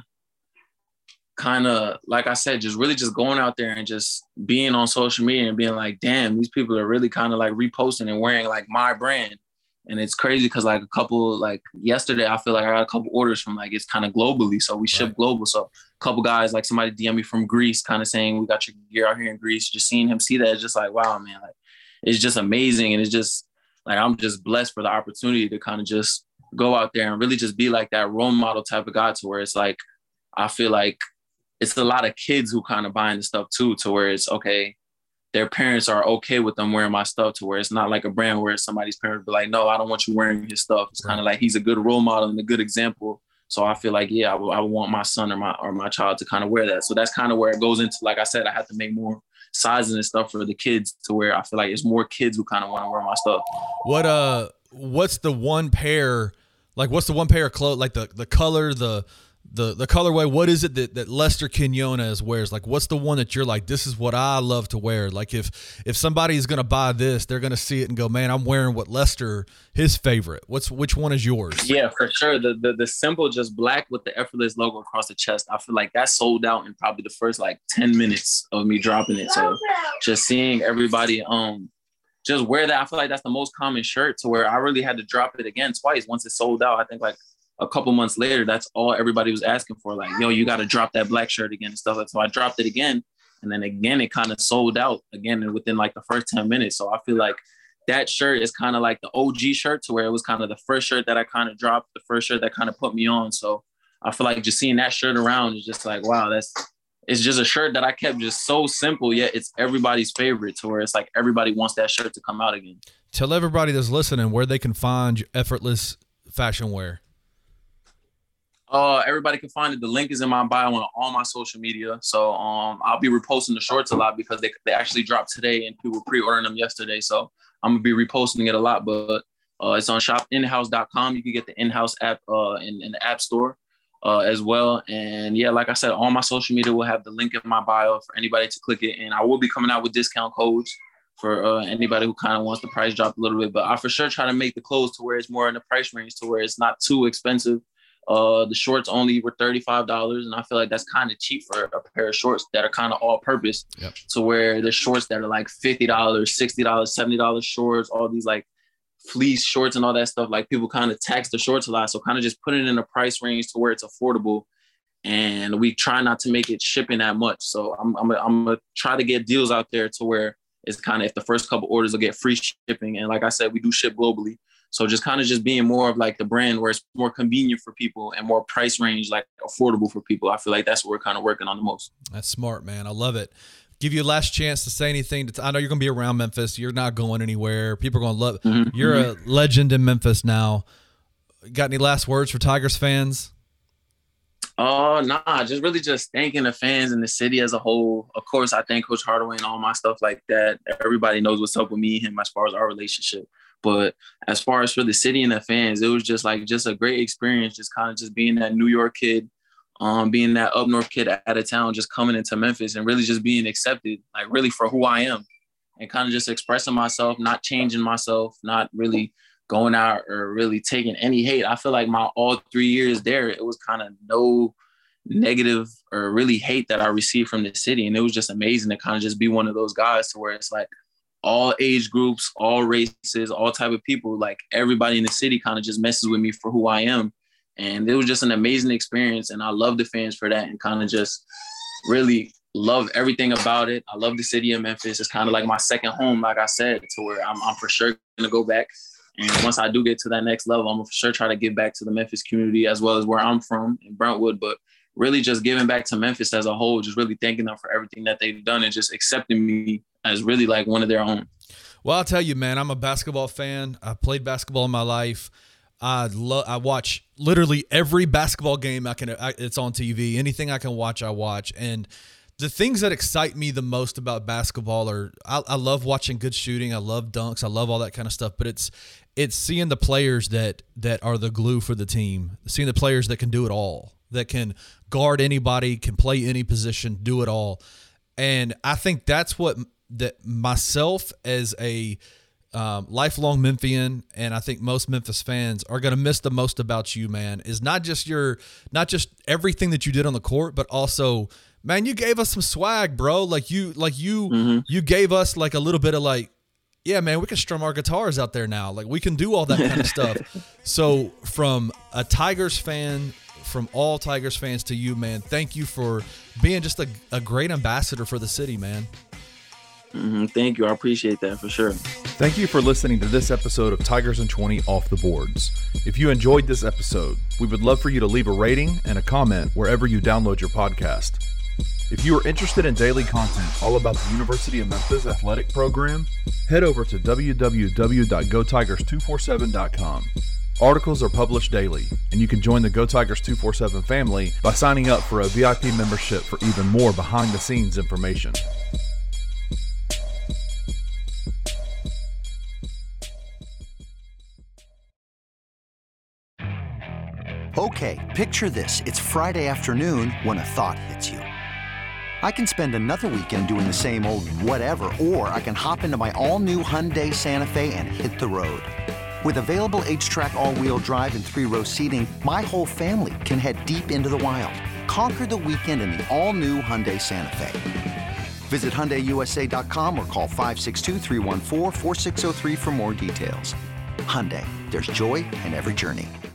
kind of, like I said, just really just going out there and just being on social media and being like, damn, these people are really kind of like reposting and wearing like my brand. And it's crazy because like a couple, like yesterday, I feel like I got a couple orders from like, it's kind of globally. So we ship right. global. So a couple guys, like somebody D M me from Greece kind of saying, we got your gear out here in Greece. Just seeing him see that, it's just like, wow, man, like it's just amazing. And it's just like, I'm just blessed for the opportunity to kind of just go out there and really just be like that role model type of guy to where it's like, I feel like it's a lot of kids who kind of buying the stuff too, to where it's okay. Their parents are okay with them wearing my stuff to where it's not like a brand where somebody's parents be like, no, I don't want you wearing his stuff. It's right. kind of like he's a good role model and a good example. So I feel like, yeah, I, w- I would want my son or my or my child to kind of wear that. So that's kind of where it goes into, like I said, I have to make more sizes and stuff for the kids to where I feel like it's more kids who kind of want to wear my stuff. What uh, what's the one pair, like what's the one pair of clothes, like the, the color, the the the colorway, what is it that, that Lester Quinones wears? Like, what's the one that you're like, this is what I love to wear? Like, if if somebody's going to buy this, they're going to see it and go, man, I'm wearing what Lester, his favorite. What's Which one is yours? Yeah, for sure. The, the the simple, just black with the effortless logo across the chest. I feel like that sold out in probably the first like ten minutes of me dropping it. So just seeing everybody um just wear that, I feel like that's the most common shirt to where I really had to drop it again twice once it sold out. I think like a couple months later, that's all everybody was asking for. Like, yo, you got to drop that black shirt again and stuff. So I dropped it again. And then again, it kind of sold out again within like the first ten minutes. So I feel like that shirt is kind of like the O G shirt to where it was kind of the first shirt that I kind of dropped, the first shirt that kind of put me on. So I feel like just seeing that shirt around is just like, wow, that's, it's just a shirt that I kept just so simple, yet it's everybody's favorite to where it's like everybody wants that shirt to come out again. Tell everybody that's listening where they can find effortless fashion wear. Uh, everybody can find it. The link is in my bio on all my social media. So um, I'll be reposting the shorts a lot because they, they actually dropped today and people were pre-ordering them yesterday. So I'm going to be reposting it a lot, but uh, it's on shop in house dot com. You can get the In-House app uh, in, in the app store uh, as well. And yeah, like I said, all my social media will have the link in my bio for anybody to click it. And I will be coming out with discount codes for uh, anybody who kind of wants the price drop a little bit. But I for sure try to make the clothes to where it's more in the price range to where it's not too expensive. Uh, the shorts only were thirty-five dollars, and I feel like that's kind of cheap for a pair of shorts that are kind of all-purpose. Yep. To where the shorts that are like fifty dollars, sixty dollars, seventy dollars shorts, all these like fleece shorts and all that stuff, like people kind of tax the shorts a lot. So kind of just put it in a price range to where it's affordable, and we try not to make it shipping that much. So I'm I'm I'm gonna try to get deals out there to where it's kind of, if the first couple orders will get free shipping, and like I said, we do ship globally. So just kind of just being more of like the brand where it's more convenient for people and more price range, like affordable for people. I feel like that's what we're kind of working on the most. That's smart, man. I love it. Give you a last chance to say anything. To, I know you're going to be around Memphis. You're not going anywhere. People are going to love it. Mm-hmm. You're mm-hmm. a legend in Memphis now. Got any last words for Tigers fans? Oh, uh, nah, just really just thanking the fans and the city as a whole. Of course, I thank Coach Hardaway and all my stuff like that. Everybody knows what's up with me and him as far as our relationship. But as far as for the city and the fans, it was just like just a great experience, just kind of just being that New York kid, um, being that up north kid out of town, just coming into Memphis and really just being accepted, like really for who I am, and kind of just expressing myself, not changing myself, not really going out or really taking any hate. I feel like my all three years there, it was kind of no negative or really hate that I received from the city. And it was just amazing to kind of just be one of those guys to where it's like, all age groups, all races, all type of people, like everybody in the city kind of just messes with me for who I am. And it was just an amazing experience. And I love the fans for that and kind of just really love everything about it. I love the city of Memphis. It's kind of like my second home, like I said, to where I'm, I'm for sure going to go back. And once I do get to that next level, I'm for sure try to give back to the Memphis community as well as where I'm from in Brentwood. But really just giving back to Memphis as a whole, just really thanking them for everything that they've done and just accepting me as really like one of their own. Well, I'll tell you, man, I'm a basketball fan. I played basketball in my life. I love. I watch literally every basketball game I can. I, it's on T V. Anything I can watch, I watch. And the things that excite me the most about basketball are I, I love watching good shooting. I love dunks. I love all that kind of stuff. But it's it's seeing the players that that are the glue for the team. Seeing the players that can do it all, that can guard anybody, can play any position, do it all. And I think that's what that myself as a um, lifelong Memphian, and I think most Memphis fans are going to miss the most about you, man, is not just your, not just everything that you did on the court, but also, man, you gave us some swag, bro. Like you, like you, mm-hmm. you gave us like a little bit of like, yeah, man, we can strum our guitars out there now. Like we can do all that kind of stuff. So from a Tigers fan, from all Tigers fans to you, man, thank you for being just a, a great ambassador for the city, man. Mm-hmm. Thank you. I appreciate that for sure. Thank you for listening to this episode of Tigers in twenty Off the Boards. If you enjoyed this episode, we would love for you to leave a rating and a comment wherever you download your podcast. If you are interested in daily content all about the University of Memphis athletic program, head over to w w w dot go tigers two four seven dot com. Articles are published daily, and you can join the Go Tigers two forty-seven family by signing up for a V I P membership for even more behind-the-scenes information. Okay, picture this. It's Friday afternoon when a thought hits you. I can spend another weekend doing the same old whatever, or I can hop into my all-new Hyundai Santa Fe and hit the road. With available H-Track all-wheel drive and three-row seating, my whole family can head deep into the wild. Conquer the weekend in the all-new Hyundai Santa Fe. Visit Hyundai U S A dot com or call five six two, three one four, four six zero three for more details. Hyundai, there's joy in every journey.